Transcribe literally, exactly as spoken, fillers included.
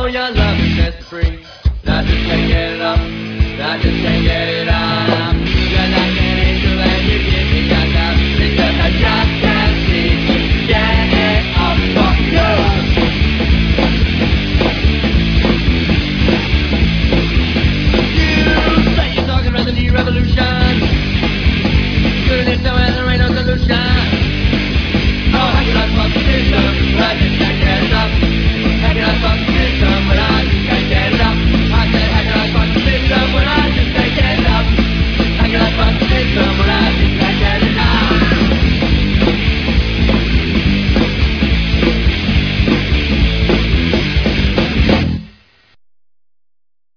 know your love is set free. I just can't get it up. I just can't get it up. You're like an angel and you give me your love. It's just I just can't seem to get it up for you. You say you're talking about the new revolution. Couldn't it know